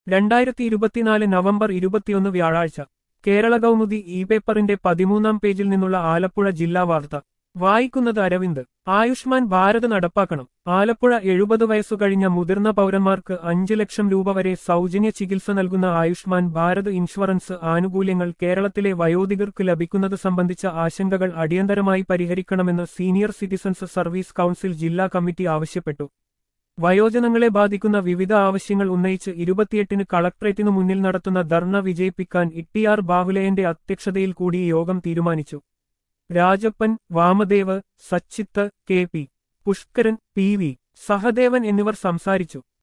2024 November 21 വ്യാഴാഴ്ച Kerala Kaumudi E പേപ്പറിന്റെ 13-ാം പേജിൽ നിന്നുള്ള ആലപ്പുഴ ജില്ലാ വാർത്ത വായിക്കുന്നത് അരവിന്ദ്. ആയുഷ്മാൻ ഭാരത് നടപ്പാക്കണം. ആലപ്പുഴ 70 വയസ്സു കഴിഞ്ഞ മുതിർന്ന പൗരന്മാർക്ക് 5 ലക്ഷം രൂപ വരെ സൗജന്യ ചികിത്സ നൽകുന്ന ആയുഷ്മാൻ ഭാരത് ഇൻഷുറൻസ് ആനുകൂല്യങ്ങൾ കേരളത്തിലെ വയോധികർക്ക് ലഭിക്കുന്നത് സംബന്ധിച്ച ആശങ്കകൾ അടിയന്തരമായി പരിഹരിക്കണമെന്ന് സീനിയർ സിറ്റിസൺസ് സർവീസ് കൗൺസിൽ ജില്ലാ കമ്മിറ്റി ആവശ്യപ്പെട്ടു. വയോജനങ്ങളെ ബാധിക്കുന്ന വിവിധ ആവശ്യങ്ങൾ ഉന്നയിച്ച് 28-ന് കളക്ട്രേറ്റിനു മുന്നിൽ നടത്തുന്ന ധർണ വിജയിപ്പിക്കാൻ ഇട്ടിആർ ബാഹുലേയന്റെ അധ്യക്ഷതയിൽ കൂടി യോഗം തീരുമാനിച്ചു. Rajappan, Vamadev, Sachith, K P Pushkaran, P V Sahadevan എന്നിവർ സംസാരിച്ചു.